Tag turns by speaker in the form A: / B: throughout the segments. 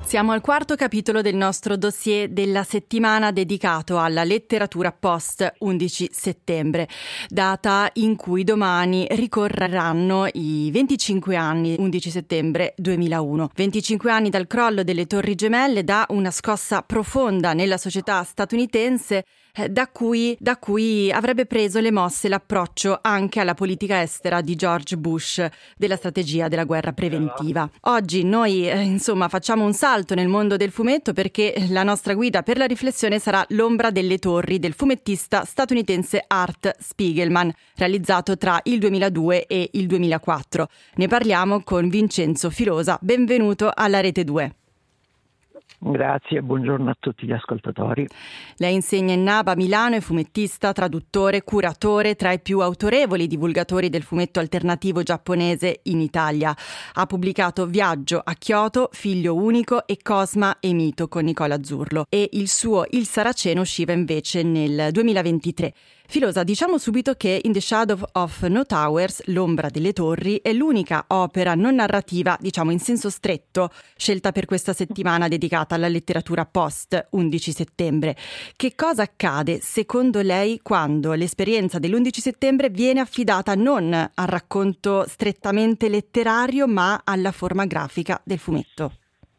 A: Siamo al quarto capitolo del nostro dossier della settimana dedicato alla letteratura post 11 settembre, data in cui domani ricorreranno i 25 anni 11 settembre 2001. 25 anni dal crollo delle Torri Gemelle, da una scossa profonda nella società statunitense, da cui avrebbe preso le mosse l'approccio anche alla politica estera di George Bush della strategia della guerra preventiva. Oggi noi facciamo un salto nel mondo del fumetto, perché la nostra guida per la riflessione sarà L'ombra delle torri del fumettista statunitense Art Spiegelman, realizzato tra il 2002 e il 2004. Ne parliamo con Vincenzo Filosa. Benvenuto alla Rete 2.
B: Grazie, buongiorno a tutti gli ascoltatori.
A: Lei insegna in NABA Milano, è fumettista, traduttore, curatore, tra i più autorevoli divulgatori del fumetto alternativo giapponese in Italia. Ha pubblicato Viaggio a Kyoto, Figlio unico e Cosma e Mito con Nicola Zurlo, e il suo Il Saraceno usciva invece nel 2023. Filosa, diciamo subito che In the Shadow of No Towers, L'ombra delle torri, è l'unica opera non narrativa, diciamo in senso stretto, scelta per questa settimana dedicata alla letteratura post 11 settembre. Che cosa accade secondo lei quando l'esperienza dell'11 settembre viene affidata non al racconto strettamente letterario ma alla forma grafica del fumetto?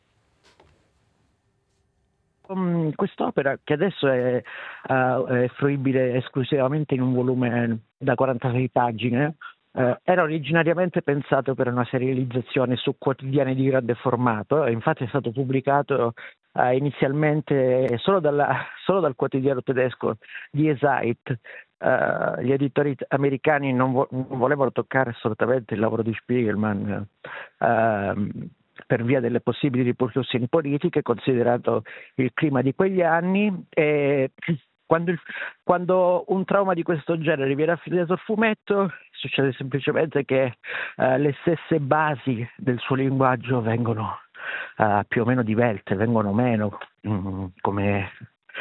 B: Quest'opera, che adesso è fruibile esclusivamente in un volume da 46 pagine, era originariamente pensato per una serializzazione su quotidiani di grande formato. Infatti è stato pubblicato inizialmente solo dal quotidiano tedesco Die Zeit. Gli editori americani non volevano toccare assolutamente il lavoro di Spiegelman, per via delle possibili ripercussioni politiche, considerato il clima di quegli anni. E quando un trauma di questo genere viene affidato al fumetto, succede semplicemente che le stesse basi del suo linguaggio vengono più o meno divelte, vengono meno, come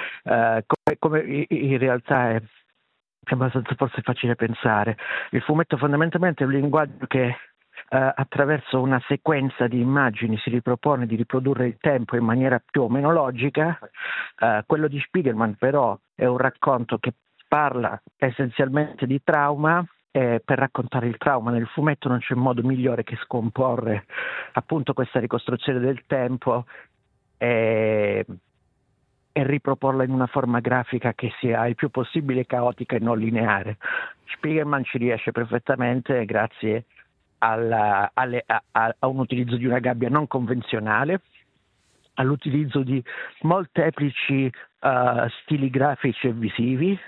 B: in realtà è abbastanza forse facile pensare. Il fumetto fondamentalmente è un linguaggio che attraverso una sequenza di immagini si ripropone di riprodurre il tempo in maniera più o meno logica. Quello di Spiegelman però è un racconto che parla essenzialmente di trauma, e per raccontare il trauma nel fumetto non c'è modo migliore che scomporre appunto questa ricostruzione del tempo e riproporla in una forma grafica che sia il più possibile caotica e non lineare. Spiegelman ci riesce perfettamente grazie a un utilizzo di una gabbia non convenzionale, all'utilizzo di molteplici stili grafici e visivi,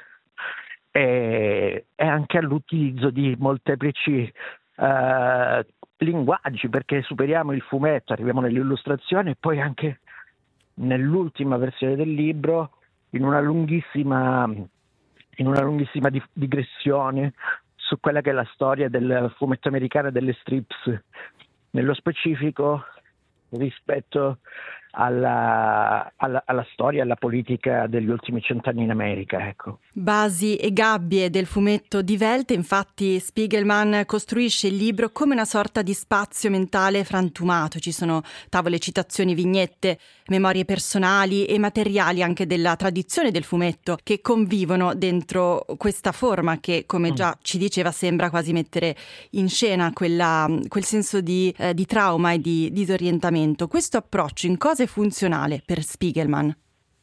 B: e anche all'utilizzo di molteplici linguaggi, perché superiamo il fumetto, arriviamo nelle illustrazioni e poi anche nell'ultima versione del libro in una lunghissima digressione su quella che è la storia del fumetto americano e delle strips, nello specifico rispetto alla storia e alla politica degli ultimi 100 anni in America, ecco.
A: Basi e gabbie del fumetto divelte, infatti Spiegelman costruisce il libro come una sorta di spazio mentale frantumato. Ci sono tavole, citazioni, vignette, memorie personali e materiali anche della tradizione del fumetto che convivono dentro questa forma che, come già ci diceva, sembra quasi mettere in scena quel senso di trauma e di disorientamento. Questo approccio in cosa è funzionale per Spiegelman?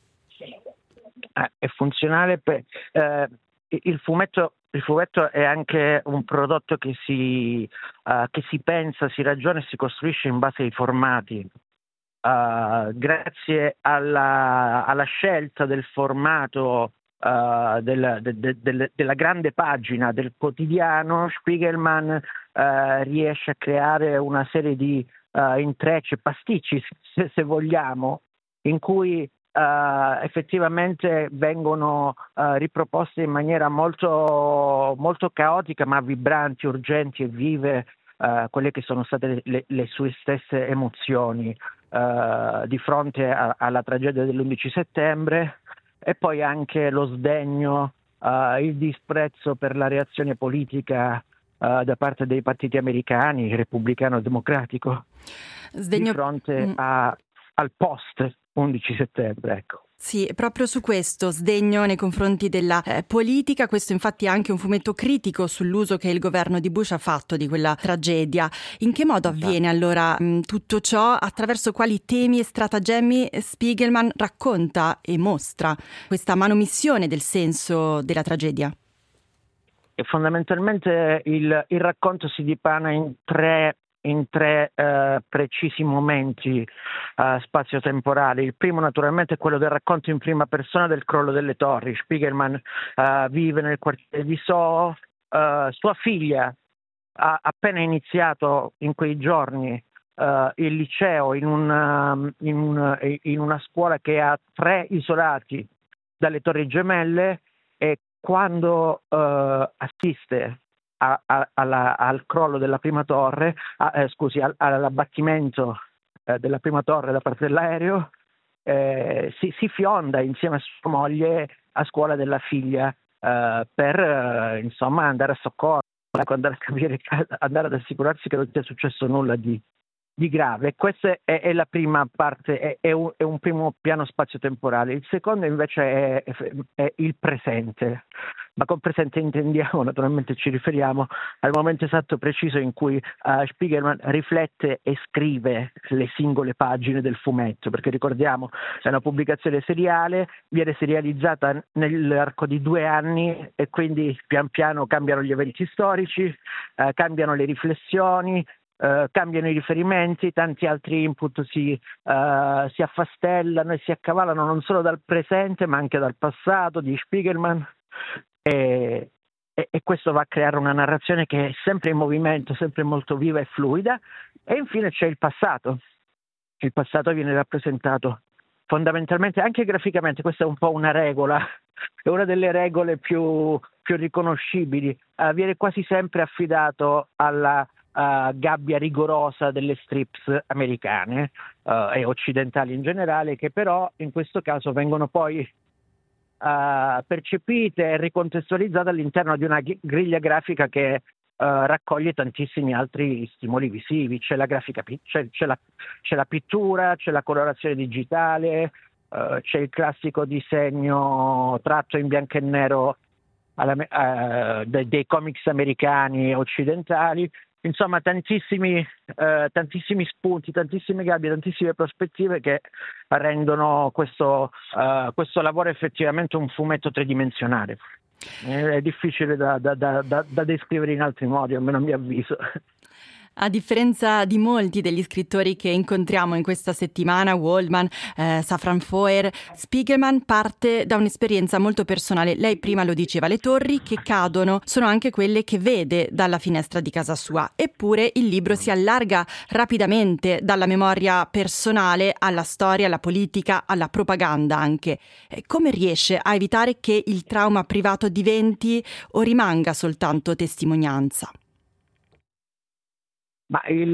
B: È funzionale per il fumetto è anche un prodotto che si pensa, si ragiona e si costruisce in base ai formati. Grazie alla scelta del formato della grande pagina del quotidiano, Spiegelman riesce a creare una serie di intrecci, pasticci se vogliamo, in cui effettivamente vengono riproposte in maniera molto, molto caotica ma vibranti, urgenti e vive quelle che sono state le sue stesse emozioni di fronte alla tragedia dell'11 settembre, e poi anche lo sdegno, il disprezzo per la reazione politica da parte dei partiti americani, repubblicano e democratico, di fronte al post 11 settembre, ecco.
A: Sì, proprio su questo sdegno nei confronti della politica, questo infatti è anche un fumetto critico sull'uso che il governo di Bush ha fatto di quella tragedia. In che modo avviene allora tutto ciò? Attraverso quali temi e stratagemmi Spiegelman racconta e mostra questa manomissione del senso della tragedia?
B: E fondamentalmente il racconto si dipana in tre precisi momenti spazio-temporali. Il primo naturalmente è quello del racconto in prima persona del crollo delle torri. Spiegelman vive nel quartiere di Soho, sua figlia ha appena iniziato in quei giorni il liceo in una scuola che ha 3 isolati dalle Torri Gemelle, e quando assiste al crollo della prima torre, all'abbattimento della prima torre da parte dell'aereo, si fionda insieme a sua moglie a scuola della figlia per insomma andare a soccorso, andare a capire, andare ad assicurarsi che non sia successo nulla di grave. Questa è la prima parte, è un primo piano spazio-temporale. Il secondo invece è il presente, ma con presente intendiamo, naturalmente ci riferiamo al momento esatto preciso in cui Spiegelman riflette e scrive le singole pagine del fumetto, perché ricordiamo è una pubblicazione seriale, viene serializzata nell'arco di 2 anni e quindi pian piano cambiano gli eventi storici, cambiano le riflessioni, cambiano i riferimenti, tanti altri input si affastellano e si accavallano non solo dal presente ma anche dal passato di Spiegelman, e questo va a creare una narrazione che è sempre in movimento, sempre molto viva e fluida. E infine c'è il passato. Il passato viene rappresentato fondamentalmente anche graficamente, questa è un po' una regola, è una delle regole più riconoscibili, viene quasi sempre affidato alla gabbia rigorosa delle strips americane e occidentali in generale, che però in questo caso vengono poi percepite e ricontestualizzate all'interno di una griglia grafica che raccoglie tantissimi altri stimoli visivi. C'è la grafica, c'è la pittura, c'è la colorazione digitale, c'è il classico disegno tratto in bianco e nero dei comics americani occidentali. Insomma, tantissimi spunti, tantissime gabbie, tantissime prospettive che rendono questo lavoro effettivamente un fumetto tridimensionale. È difficile da descrivere in altri modi, almeno a mio avviso.
A: A differenza di molti degli scrittori che incontriamo in questa settimana, Waldman, Safran Foer, Spiegelman parte da un'esperienza molto personale. Lei prima lo diceva, le torri che cadono sono anche quelle che vede dalla finestra di casa sua. Eppure il libro si allarga rapidamente dalla memoria personale alla storia, alla politica, alla propaganda anche. Come riesce a evitare che il trauma privato diventi o rimanga soltanto testimonianza?
B: Ma il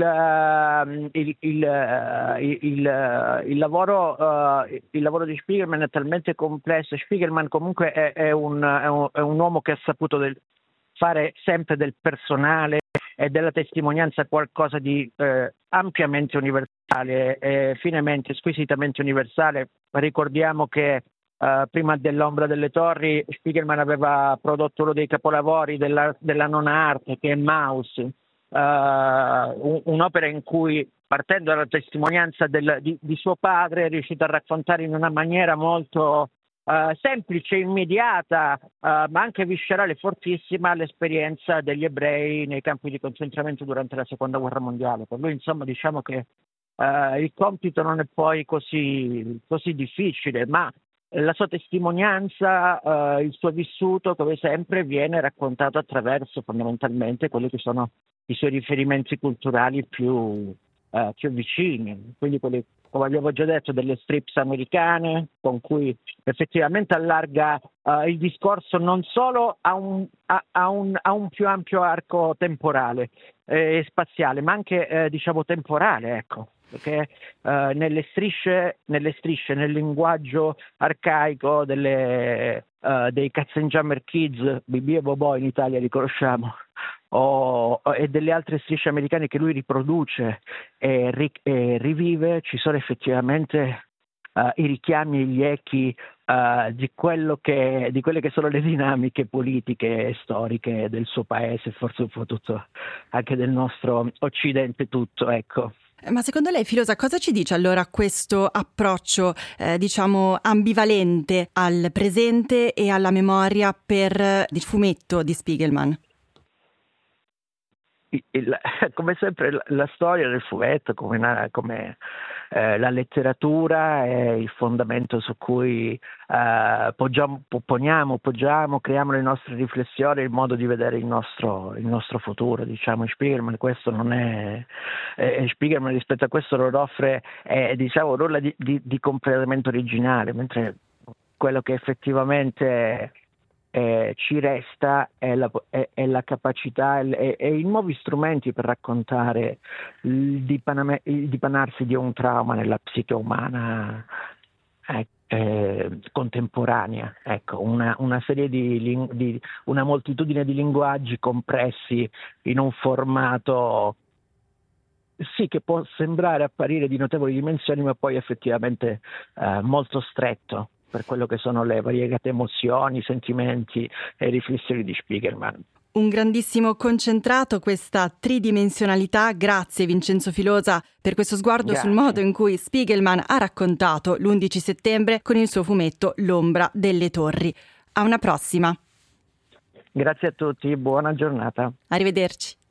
B: lavoro di Spiegelman è talmente complesso. Spiegelman comunque è un uomo che ha saputo fare sempre del personale e della testimonianza qualcosa di ampiamente universale, finemente, squisitamente universale. Ricordiamo che prima dell'Ombra delle Torri Spiegelman aveva prodotto uno dei capolavori della nona arte, che è Maus. Un'opera in cui, partendo dalla testimonianza di suo padre, è riuscito a raccontare in una maniera molto semplice, immediata, ma anche viscerale, fortissima, l'esperienza degli ebrei nei campi di concentramento durante la Seconda Guerra Mondiale. Per lui, insomma, diciamo che il compito non è poi così difficile, ma la sua testimonianza, il suo vissuto, come sempre, viene raccontato attraverso fondamentalmente quelli che sono i suoi riferimenti culturali più vicini, quindi quelli, come abbiamo già detto, delle strips americane, con cui effettivamente allarga il discorso non solo a un più ampio arco temporale e spaziale, ma anche diciamo temporale, ecco. Perché nelle strisce, nel linguaggio arcaico dei Katzenjammer Kids, BB e Bobò in Italia li conosciamo, e delle altre strisce americane che lui riproduce e rivive, ci sono effettivamente i richiami e gli echi di quelle che sono le dinamiche politiche e storiche del suo paese, forse un po' tutto anche del nostro Occidente tutto, ecco.
A: Ma secondo lei, Filosa, cosa ci dice allora questo approccio, diciamo, ambivalente al presente e alla memoria per il fumetto di Spiegelman?
B: Come sempre la storia del fumetto, come la letteratura è il fondamento su cui poggiamo, creiamo le nostre riflessioni, il modo di vedere il nostro futuro. Diciamo, Spiegelman questo non è Spiegelman rispetto a questo non offre diciamo nulla di completamente originale, mentre quello che effettivamente ci resta è la capacità e i nuovi strumenti per raccontare il dipanarsi di un trauma nella psiche umana contemporanea. Ecco, una serie una moltitudine di linguaggi compressi in un formato sì, che può apparire di notevoli dimensioni, ma poi effettivamente molto stretto per quello che sono le variegate emozioni, sentimenti e riflessioni di Spiegelman.
A: Un grandissimo concentrato, questa tridimensionalità. Grazie Vincenzo Filosa per questo sguardo sul modo in cui Spiegelman ha raccontato l'11 settembre con il suo fumetto L'ombra delle torri. A una prossima.
B: Grazie a tutti, buona giornata.
A: Arrivederci.